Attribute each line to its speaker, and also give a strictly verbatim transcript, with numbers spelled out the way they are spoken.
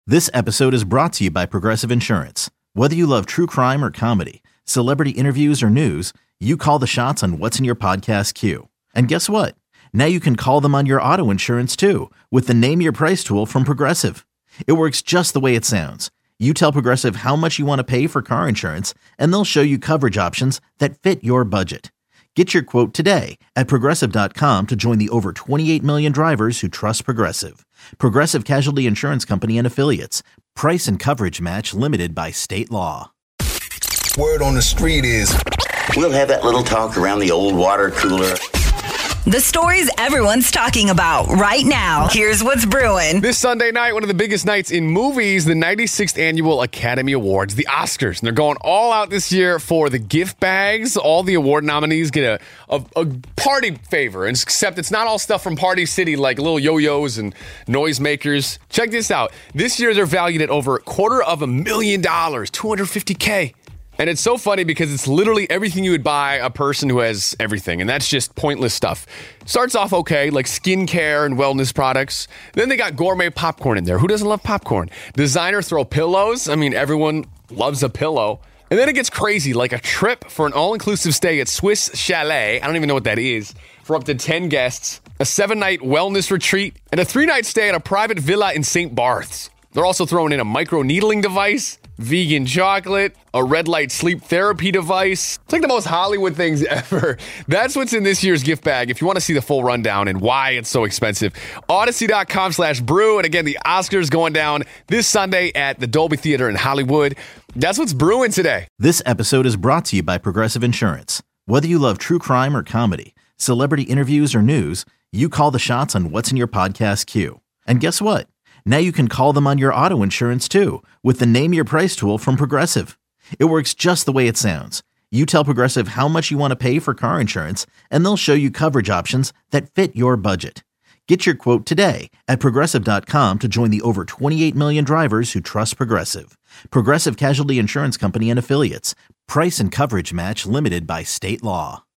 Speaker 1: This episode is brought to you by Progressive Insurance. Whether you love true crime or comedy, celebrity interviews or news, you call the shots on what's in your podcast queue. And guess what? Now you can call them on your auto insurance too with the Name Your Price tool from Progressive. It works just the way it sounds. You tell Progressive how much you want to pay for car insurance, and they'll show you coverage options that fit your budget. Get your quote today at Progressive dot com to join the over twenty-eight million drivers who trust Progressive. Progressive Casualty Insurance Company and Affiliates. Price and coverage match limited by state law.
Speaker 2: Word on the street is
Speaker 3: we'll have that little talk around the old water cooler.
Speaker 4: The stories everyone's talking about right now. Here's what's brewing.
Speaker 5: This Sunday night, one of the biggest nights in movies, the ninety-sixth Annual Academy Awards, the Oscars. And they're going all out this year for the gift bags. All the award nominees get a, a, a party favor, except it's not all stuff from Party City like little yo-yos and noisemakers. Check this out. This year, they're valued at over a quarter of a million dollars, two hundred fifty K. And it's so funny because it's literally everything you would buy a person who has everything. And that's just pointless stuff. Starts off okay, like skincare and wellness products. Then they got gourmet popcorn in there. Who doesn't love popcorn? Designer throw pillows. I mean, everyone loves a pillow. And then it gets crazy, like a trip for an all-inclusive stay at Swiss Chalet. I don't even know what that is. For up to ten guests. A seven-night wellness retreat. And a three-night stay at a private villa in Saint Barths. They're also throwing in a micro-needling device, vegan chocolate, a red light sleep therapy device. It's like the most Hollywood things ever. That's what's in this year's gift bag. If you want to see the full rundown and why it's so expensive, Odyssey.com slash brew. And again, the Oscars going down this Sunday at the Dolby Theater in Hollywood. That's what's brewing today.
Speaker 1: This episode is brought to you by Progressive Insurance. Whether you love true crime or comedy, celebrity interviews or news, you call the shots on what's in your podcast queue. And guess what? Now you can call them on your auto insurance too with the Name Your Price tool from Progressive. It works just the way it sounds. You tell Progressive how much you want to pay for car insurance, and they'll show you coverage options that fit your budget. Get your quote today at Progressive dot com to join the over twenty-eight million drivers who trust Progressive. Progressive Casualty Insurance Company and Affiliates. Price and coverage match limited by state law.